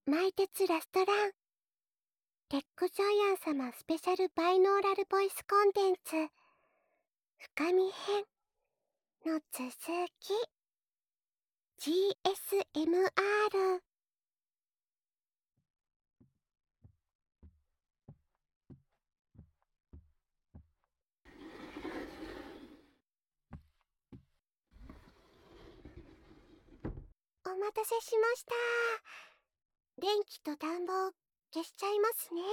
マイテツラストランテックジャイアン様スペシャルバイノーラルボイスコンテンツ深み編の続き GSMR。 お待たせしました。電気と暖房消しちゃいますね。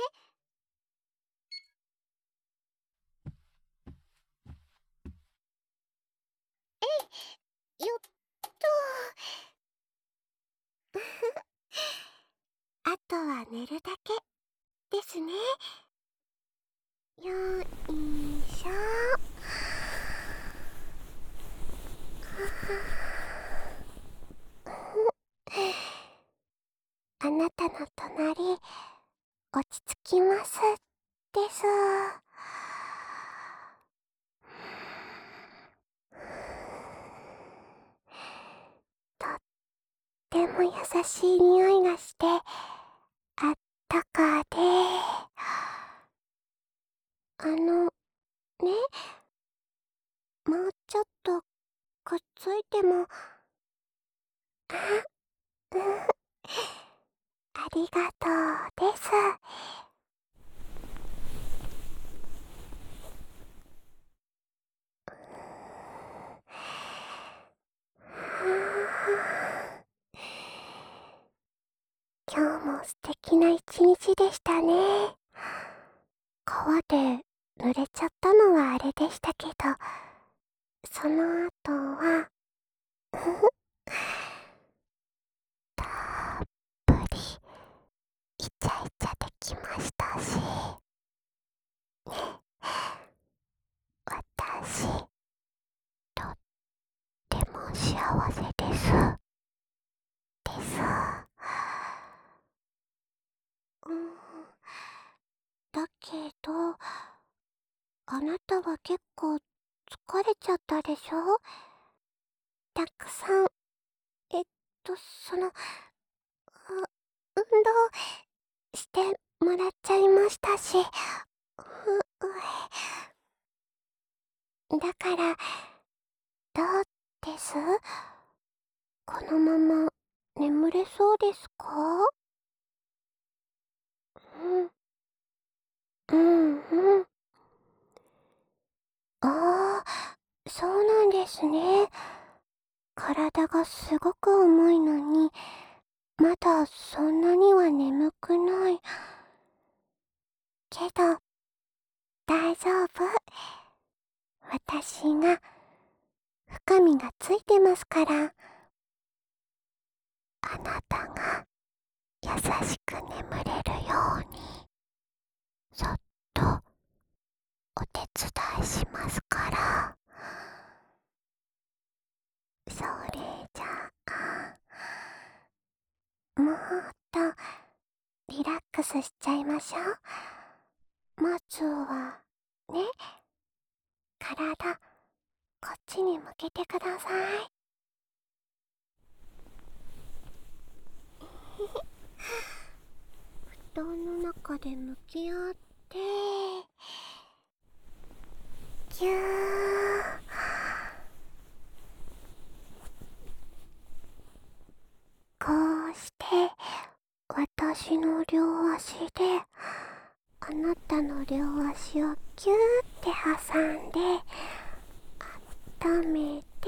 よっとあとは寝るだけですね。よいしょ。あなたの隣落ち着きますです。とっても優しい匂いがしてあったかで、ね、もうちょっとくっついても。うん、ありがとうです。今日も素敵な一日でしたね。川で濡れちゃったのはあれでしたけど、その後はたっぷりイチャイチャできましたし、私とっても幸せです。うん、だけどあなたは結構疲れちゃったでしょ。たくさん、その、運動してもらっちゃいましたし、だから、どうです？このまま眠れそうですか？うん、うん。ああ、そうなんですね。体がすごく重いのに、まだそんなには眠くない。けど、大丈夫。私が、深みがついてますから。あなたが優しく眠れるように、そっとお手伝いしますから。それじゃあ、もっとリラックスしちゃいましょう。まずは、ね、体、こっちに向けてください。布団の中で向き合って、ぎゅー。こうして私の両足であなたの両足をギューって挟んで温めて、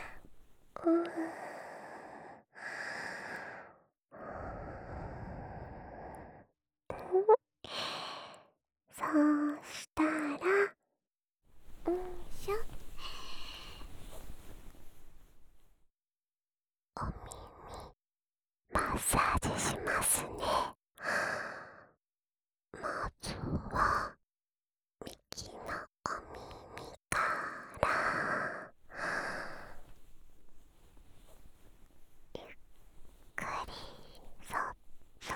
そうしたら、しょ、お耳マッサージしますね。まずは右のお耳から、ゆっくりそっと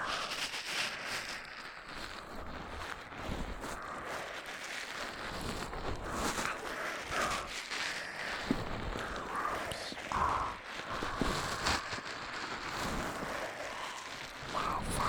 優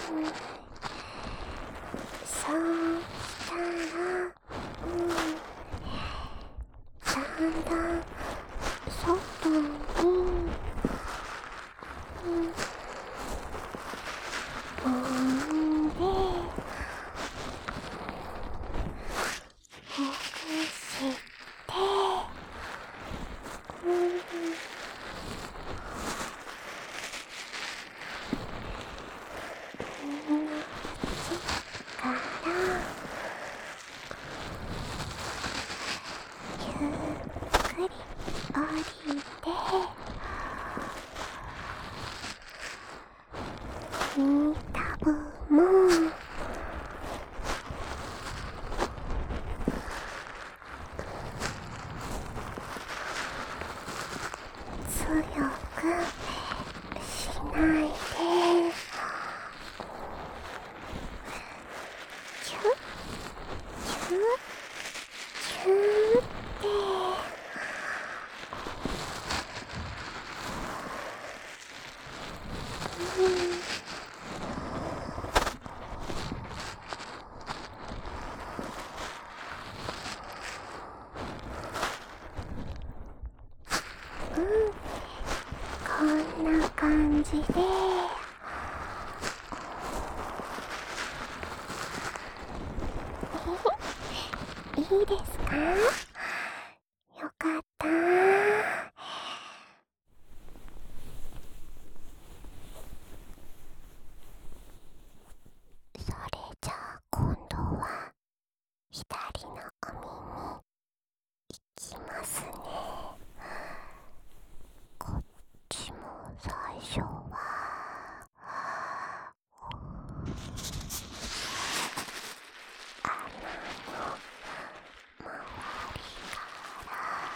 そうしたら、だんだん外に、飛んで、ほぐして、からゆっくり降りて、耳たぶも強くしないで、キュッキュッキュッって、こんな感じで、いいですか？よかった。それじゃあ今度は左のお耳いきますね。こっちも最初は穴の周りから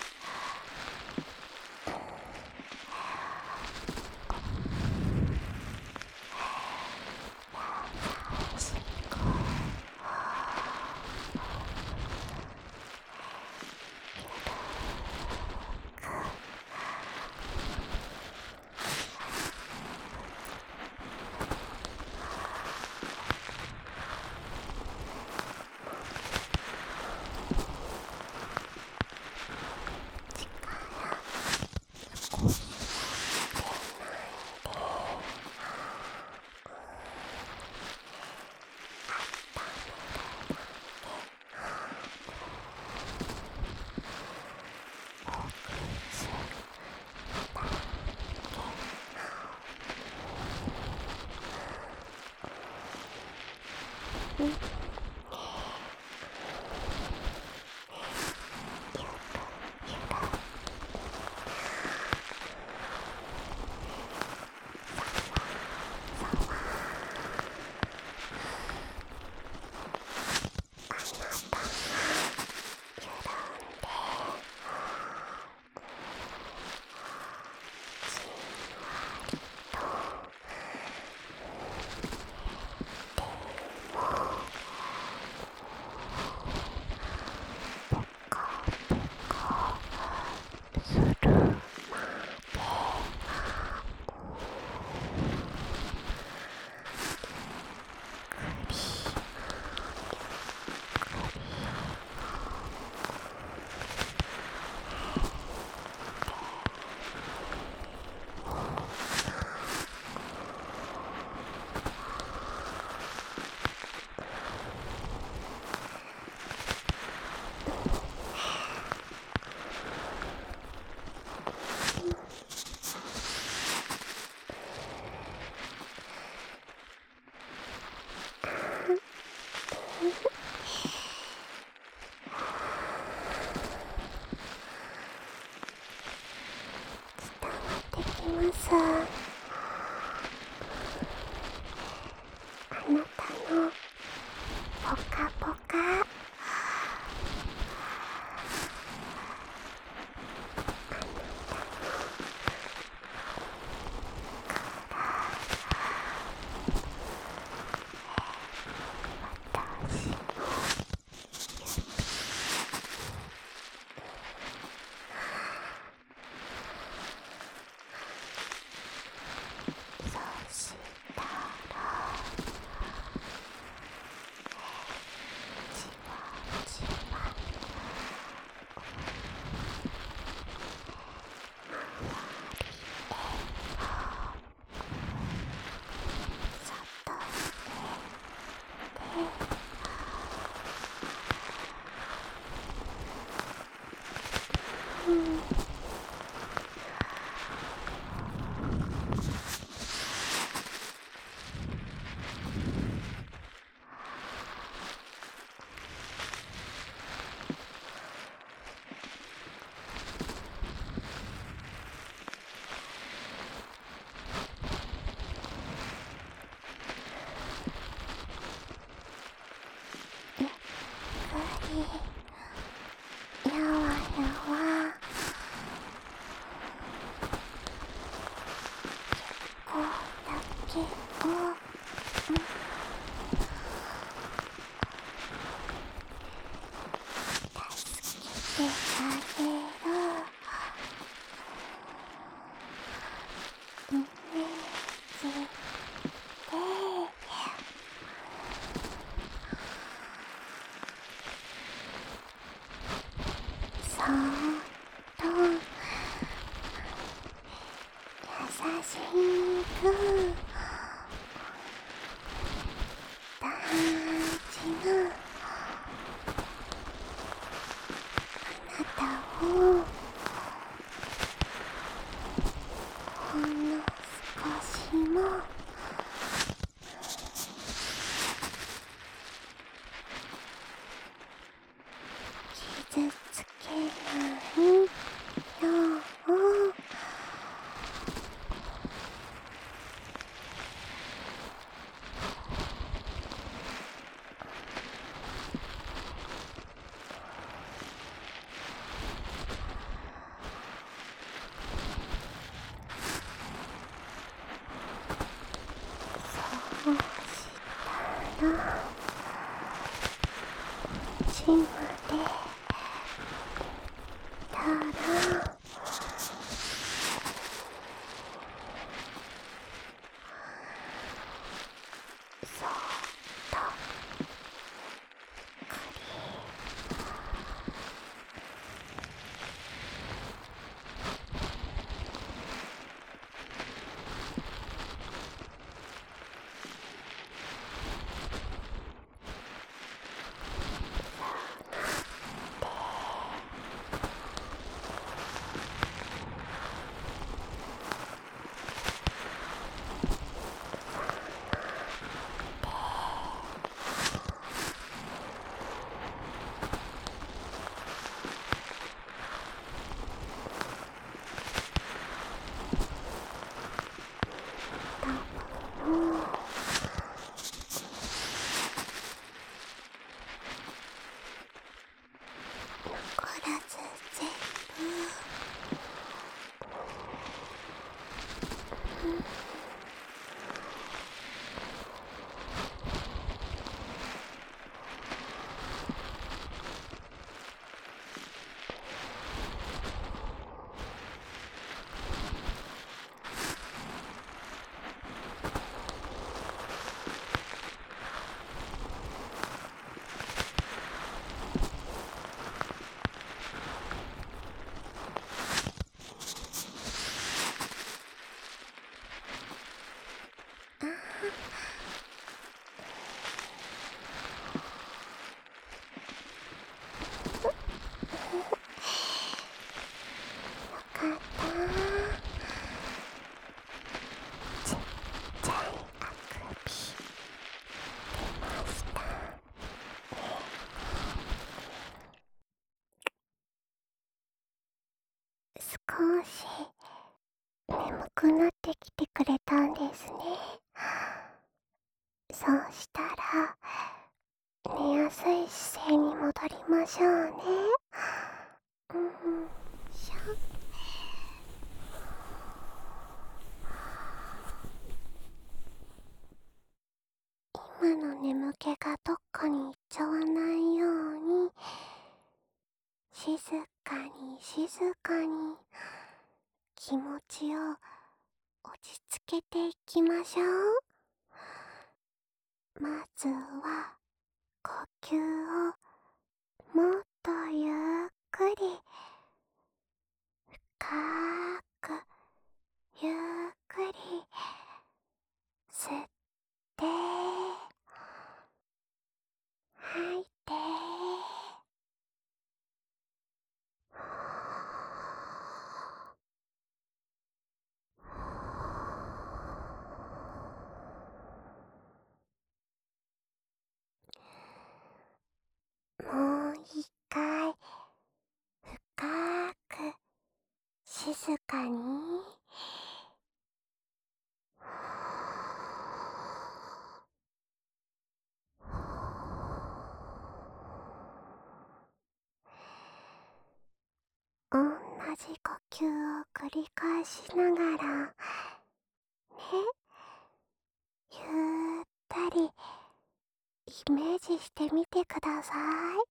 優しく少しできます。あなたのポカポカ、私のそうしたらやわやわ。こうだけを助けてあげる。イメージでそーっと優しく大事なあなたをほんの少しも傷つけないようそうしたらちまでたらそーっとくりも残らず全部よかった。ちっちゃいあくび出ましたね。少し眠くなってきてくれたんですね。そうしたら寝やすい姿勢に戻りましょうね。しょ。今の眠気がどっかに行っちゃわないように静かに静かに気持ちを落ち着けていきましょう。まずは呼吸をもっとゆっくり深くゆっくり吸って吐いて。 じ呼吸を繰り返しながら、ね、ゆったりイメージしてみてください。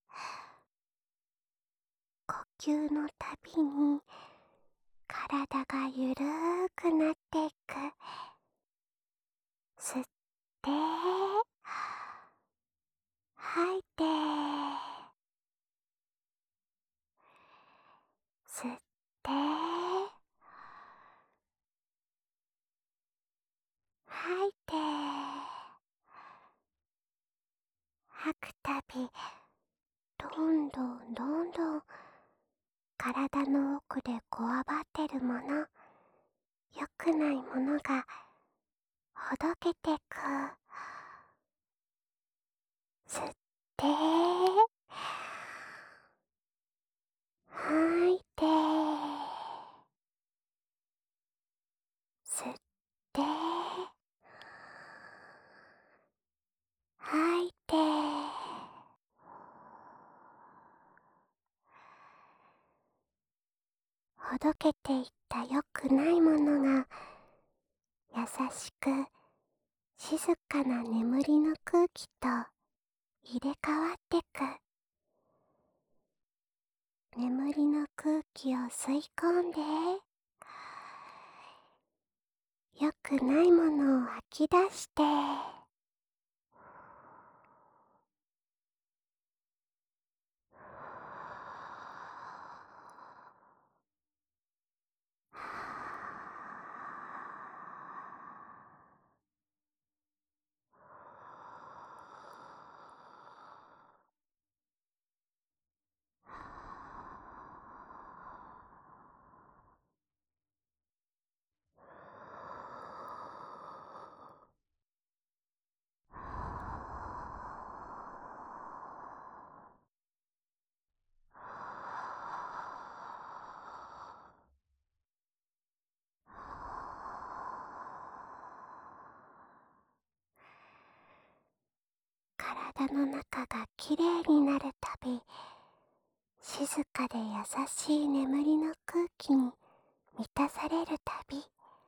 呼吸のたびに体がゆるーくなっていく。吸って、吐いて、吸って、吐いて、吐くたび、どんどんどんどん体の奥でこわばってるもの、良くないものがほどけてく。吸って、吐いて、吸って、吐いて、ほどけていった良くないものが優しく静かな眠りの空気と入れ替わってく。眠りの空気を吸い込んで、良くないものを吐き出して、体の中がきれいになるたび、静かで優しい眠りの空気に満たされるたび、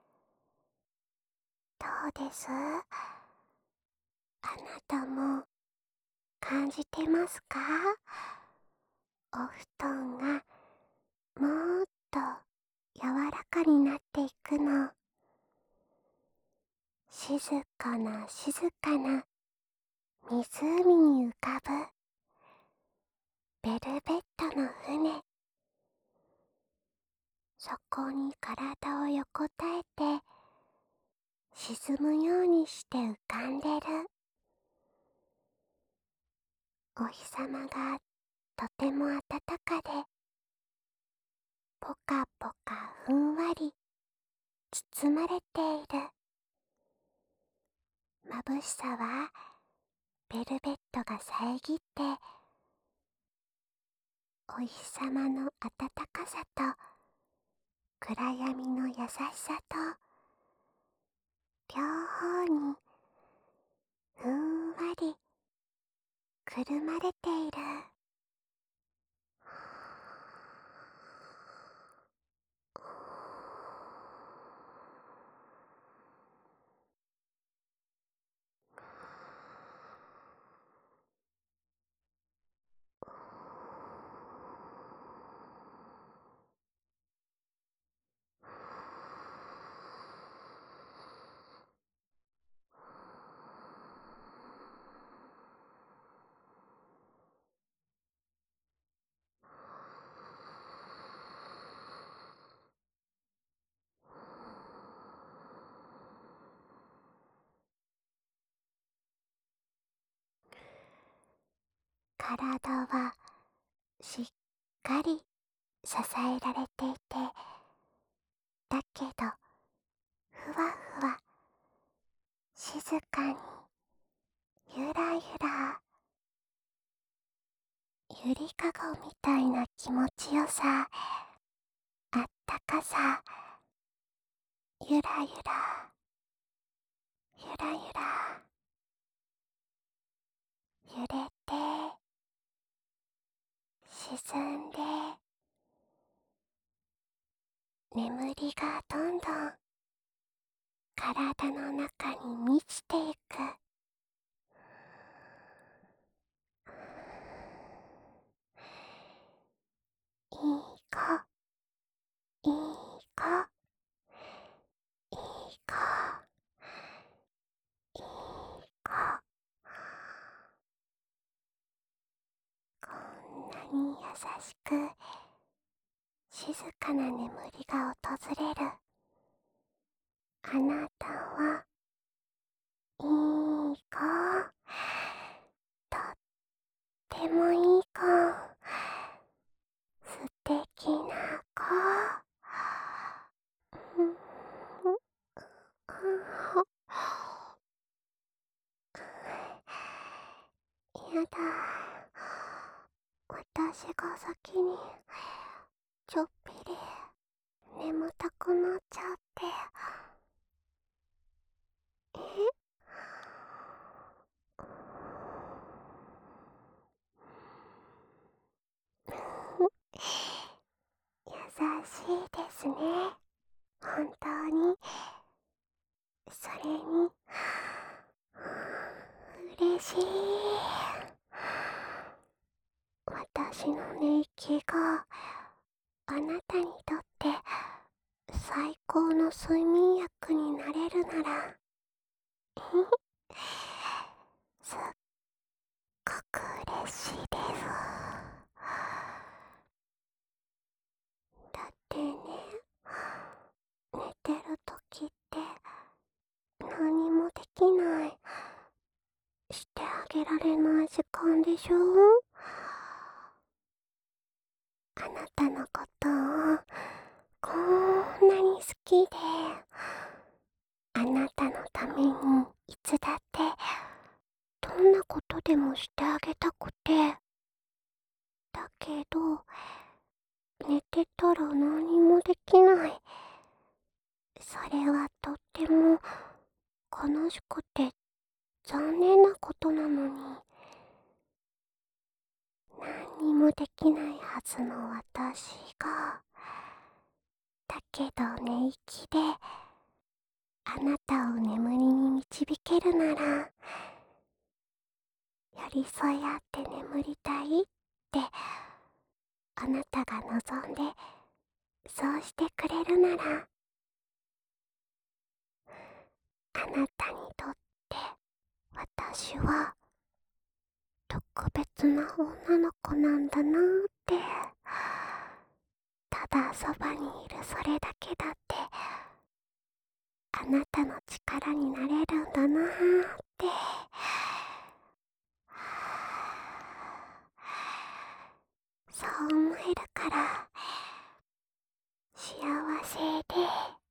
どうです？あなたも感じてますか？お布団がもっと柔らかになっていくの。静かな静かな湖に浮かぶベルベットの船。そこに体を横たえて沈むようにして浮かんでる。お日様がとても暖かで、ポカポカふんわり包まれている。眩しさはベルベットが遮って、お日様の暖かさと暗闇の優しさと両方にふんわりくるまれている。体はしっかり支えられていて、だけどふわふわ静かにゆらゆら、ゆりかごみたいな気持ちよさ、あったかさ、ゆらゆらゆらゆら揺れて沈んで眠りがどんどん体の中に満ちていく。いい子、いい子、いい子、いい子。こんなに優しく静かな眠りが訪れる。あなたはいい子、とってもいい子、素敵な子。うんやだ、私が先にちょっぴり眠たくなっちゃって。優しいですね、本当に。それに嬉しい。私の寝息があなたにとって最高の睡眠薬になれるならすっごく嬉しいです。だってね、寝てる時って何もできない、してあげられない時間でしょ。あなたのことをこんなに好きで、あなたのためにいつだってどんなことでもしてあげたくて。だけど寝てたら何もできない。それはとっても悲しくて残念なことなのに、何にもできないはずの私が、だけど寝息であなたを眠りに導けるなら、寄り添い合って眠りたいってあなたが望んで、そうしてくれるなら、あなたにとって私は特別な女の子なんだなーって。ただそばにいるそれだけだってあなたの力になれるんだなーって。そう思えるから幸せで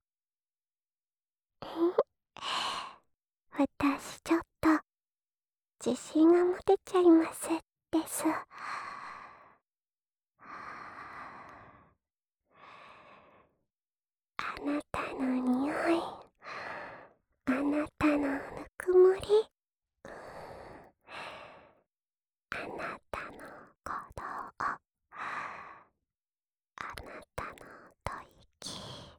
私ちょっと自信が持てちゃいますです。あなたの匂い、あなたのぬくもり、あなたの鼓動、あなたの吐息、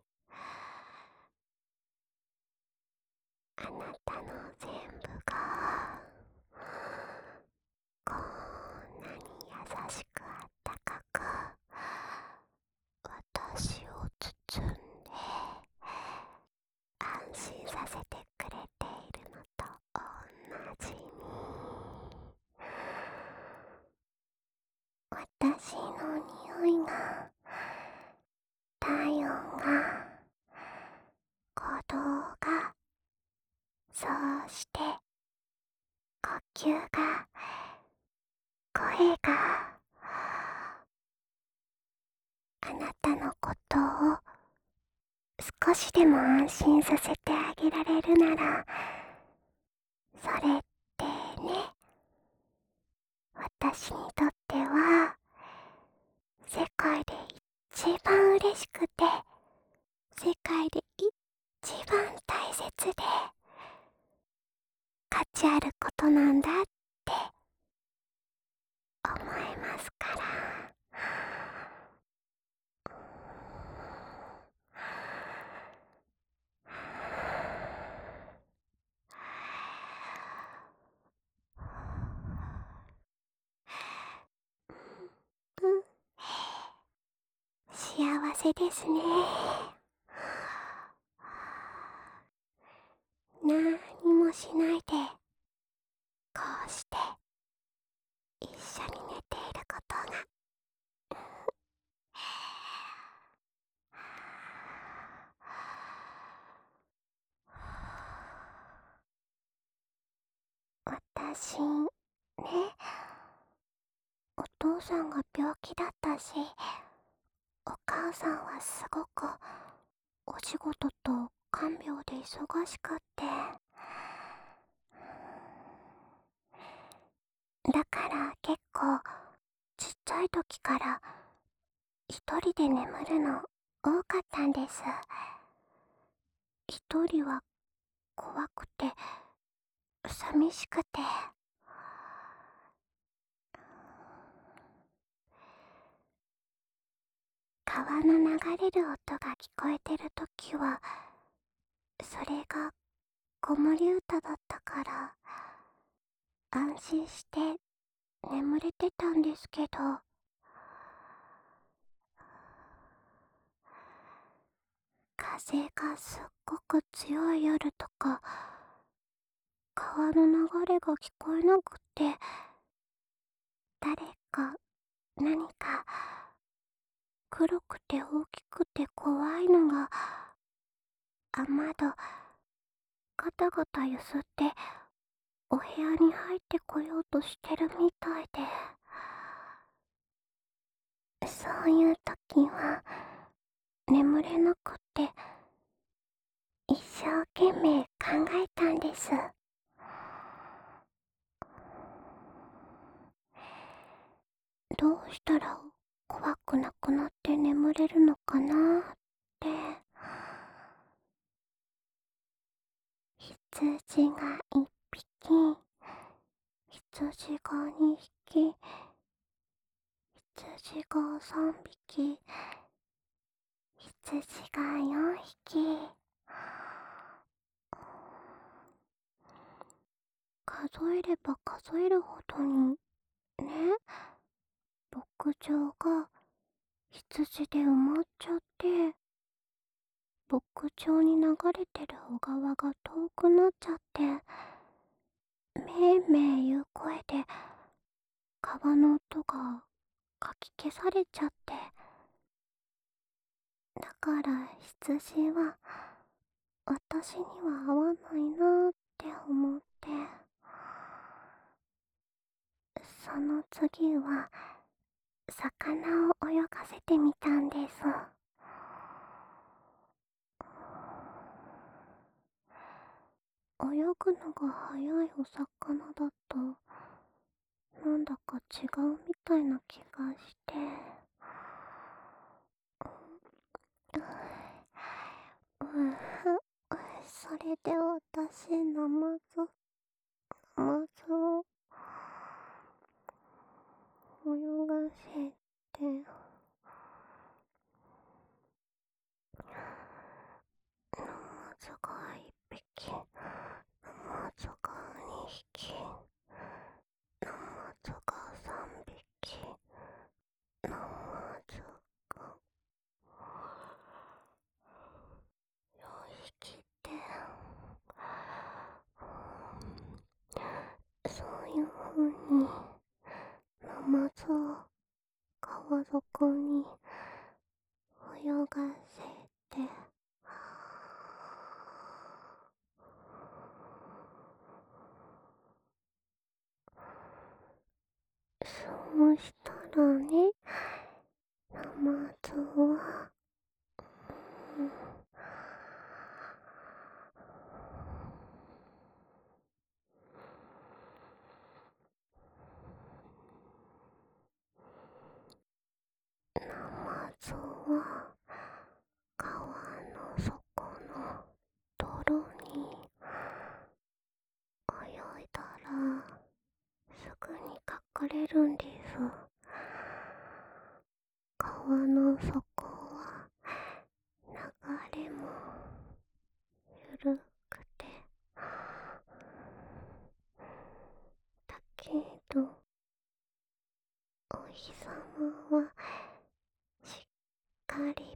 あなたの全部がこんなに優しくあったかく私を包んで安心させてくれているのと同じに、私の匂いが、体温が、鼓動が、そうして呼吸が、声が、あなたのことを少しでも安心させてあげられるなら、それってね、私にとっては世界で一番嬉しくて、世界で一番大切で価値あることなんだって思えますから。 せですね。何にもしないで、こうして一緒に寝ていることが。私、ね、お父さんが病気だったし、お母さんはすごくお仕事と看病で忙しくって。だから結構ちっちゃい時から一人で眠るの多かったんです。一人は怖くて寂しくて。川の流れる音が聞こえてる時は、それが子守歌だったから安心して眠れてたんですけど、風がすっごく強い夜とか、川の流れが聞こえなくて、誰か何か黒くて大きくて怖いのが雨戸ガタガタ揺すってお部屋に入ってこようとしてるみたいで。そういう時は眠れなくって一生懸命考えたんです。どうしたら怖くなくなって眠れるのかなって。羊が1匹、羊が2匹、羊が3匹、羊が4匹。数えれば数えるほどにね、牧場が羊で埋まっちゃって、牧場に流れてる小川が遠くなっちゃって、めいめい言う声で川の音がかき消されちゃって。だから羊は私には合わないなって思って、その次は魚を泳がせてみたんです。泳ぐのが早いお魚だとなんだか違うみたいな気がして。それで私ナマズを泳がせて、ナマズが1匹、ナマズが2匹、ナマズが3匹、ナマズが4匹って、そういう風にナマズを川底に泳がせて、そうしたらね、ナマズは、ナマズは川の底の泥に泳いだらすぐに隠れるんです。川の底は流れも緩くて、だけどお日様はしっかり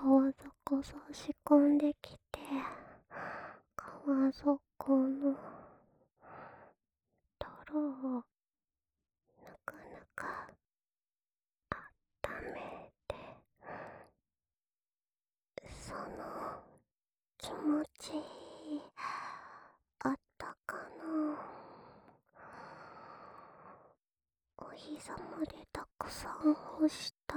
川底差し込んできて、川底の泥をぬくぬく温めて、その気持ちいいあったかなお日様でたくさん干した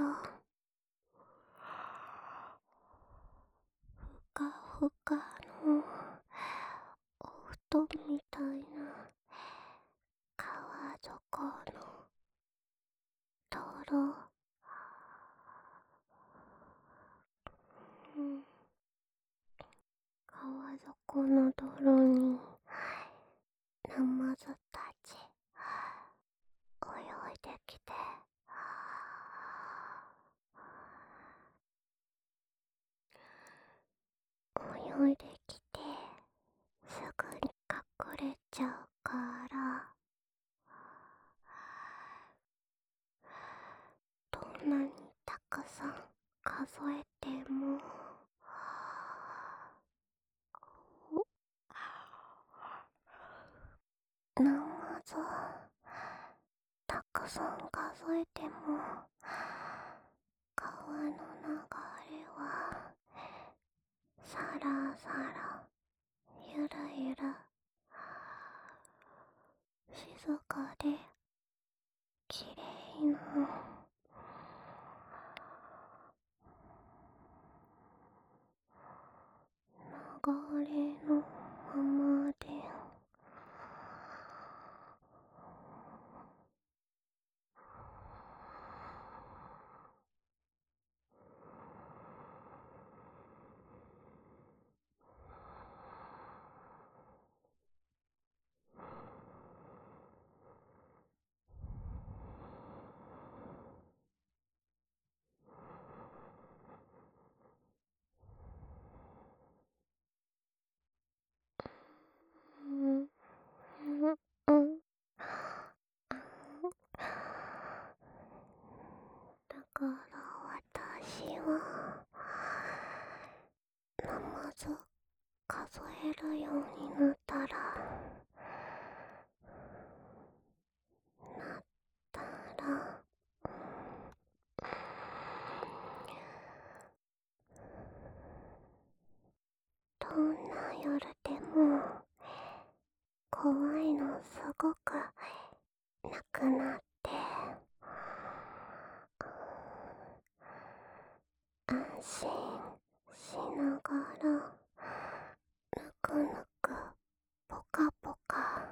ふかふかのお布団みたいな川底の泥、うん、川底の泥にナマズたち泳いできて、泳いできてすぐに隠れちゃうから、どんなにたくさん数えてもナマズたくさん数えても川の流れはさらさらゆらゆら静かできれいな流れのままで、うんうんうんだから私はナマズ数えるようになったら、なったらどんな夜でも怖いのすごくなくなって、安心しながらぬくぬくぽかぽか、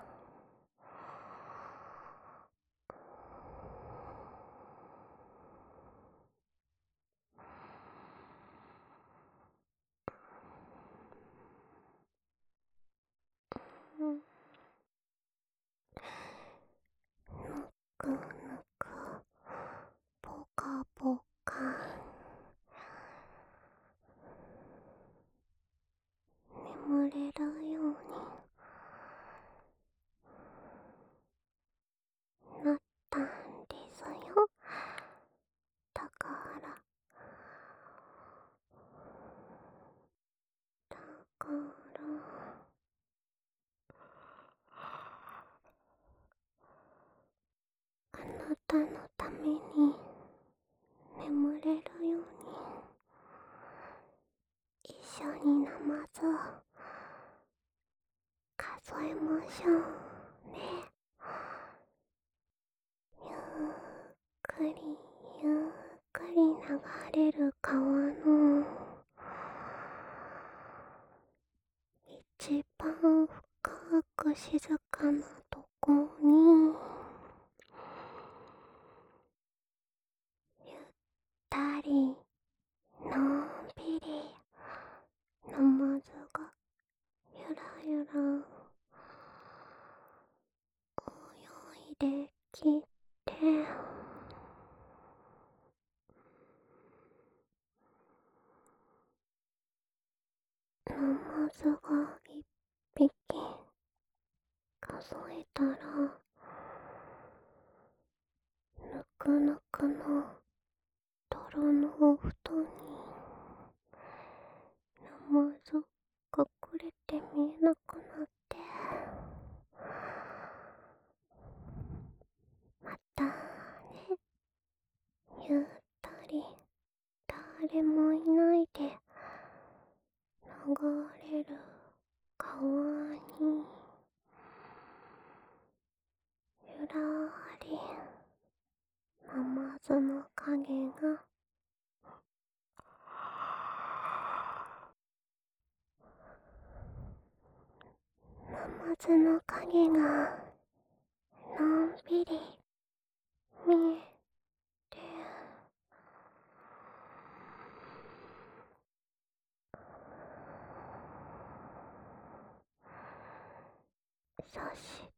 ぬくぬくぽかぽか眠れるようになったんですよ。だからだからあなたのために眠れるように一緒にナマズを数えましょうね。ゆっくりゆっくり流れる川の一番深く静かなとこにゆったりのんびりナマズがゆらゆら泳いできて、ナマズが一匹数えたら、ぬくぬくの泥のお布団にずの影がのんびり見えて、そし